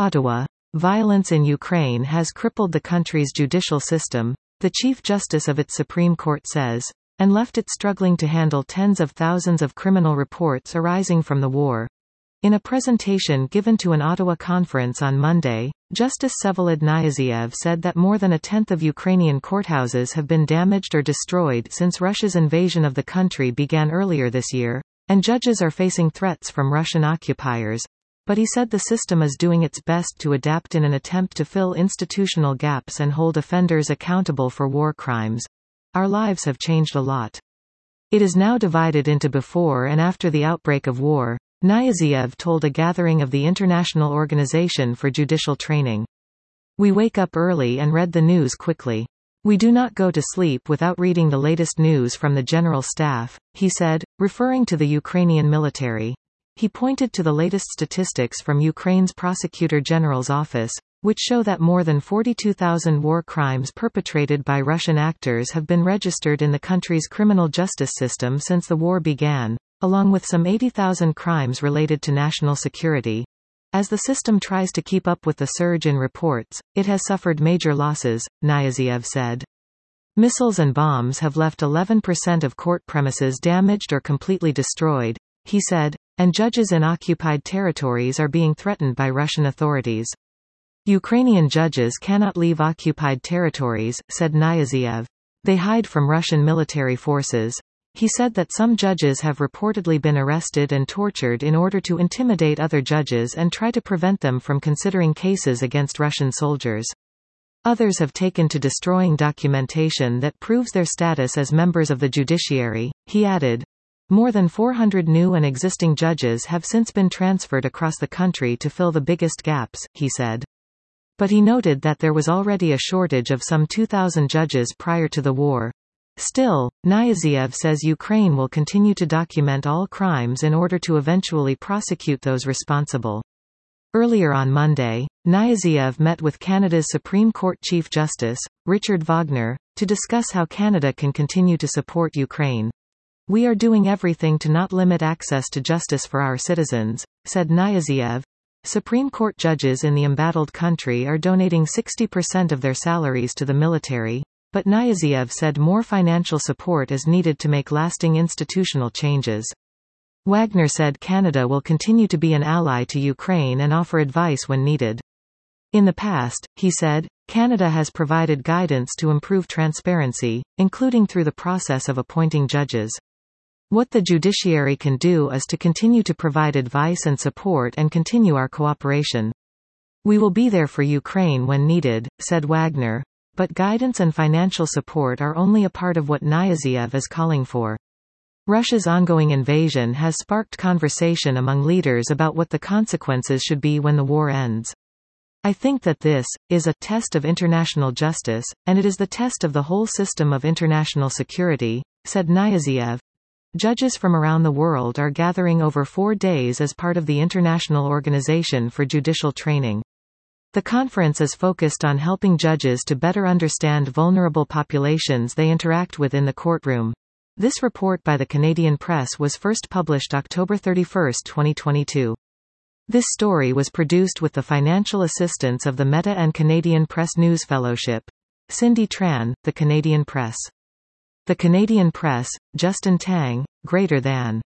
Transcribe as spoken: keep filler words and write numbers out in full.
Ottawa. Violence in Ukraine has crippled the country's judicial system, the Chief Justice of its Supreme Court says, and left it struggling to handle tens of thousands of criminal reports arising from the war. In a presentation given to an Ottawa conference on Monday, Justice Vsevolod Nyaziev said that more than a tenth of Ukrainian courthouses have been damaged or destroyed since Russia's invasion of the country began earlier this year, and judges are facing threats from Russian occupiers. But he said the system is doing its best to adapt in an attempt to fill institutional gaps and hold offenders accountable for war crimes. Our lives have changed a lot. It is now divided into before and after the outbreak of war, Nyaziev told a gathering of the International Organization for Judicial Training. We wake up early and read the news quickly. We do not go to sleep without reading the latest news from the General Staff, he said, referring to the Ukrainian military. He pointed to the latest statistics from Ukraine's Prosecutor General's office, which show that more than forty-two thousand war crimes perpetrated by Russian actors have been registered in the country's criminal justice system since the war began, along with some eighty thousand crimes related to national security. As the system tries to keep up with the surge in reports, it has suffered major losses, Nyaziev said. Missiles and bombs have left eleven percent of court premises damaged or completely destroyed, he said, and judges in occupied territories are being threatened by Russian authorities. Ukrainian judges cannot leave occupied territories, said Nyaziev. They hide from Russian military forces. He said that some judges have reportedly been arrested and tortured in order to intimidate other judges and try to prevent them from considering cases against Russian soldiers. Others have taken to destroying documentation that proves their status as members of the judiciary, he added. More than four hundred new and existing judges have since been transferred across the country to fill the biggest gaps, he said. But he noted that there was already a shortage of some two thousand judges prior to the war. Still, Nyaziev says Ukraine will continue to document all crimes in order to eventually prosecute those responsible. Earlier on Monday, Nyaziev met with Canada's Supreme Court Chief Justice, Richard Wagner, to discuss how Canada can continue to support Ukraine. We are doing everything to not limit access to justice for our citizens, said Nyaziev. Supreme Court judges in the embattled country are donating sixty percent of their salaries to the military. But Nyaziev said more financial support is needed to make lasting institutional changes. Wagner said Canada will continue to be an ally to Ukraine and offer advice when needed. In the past, he said, Canada has provided guidance to improve transparency, including through the process of appointing judges. What the judiciary can do is to continue to provide advice and support and continue our cooperation. We will be there for Ukraine when needed, said Wagner. But guidance and financial support are only a part of what Nyaziev is calling for. Russia's ongoing invasion has sparked conversation among leaders about what the consequences should be when the war ends. I think that this is a test of international justice, and it is the test of the whole system of international security, said Nyaziev. Judges from around the world are gathering over four days as part of the International Organization for Judicial Training. The conference is focused on helping judges to better understand vulnerable populations they interact with in the courtroom. This report by the Canadian Press was first published October thirty-first, twenty twenty-two. This story was produced with the financial assistance of the Meta and Canadian Press News Fellowship. Cindy Tran, The Canadian Press. The Canadian Press, Justin Tang, Greater Than.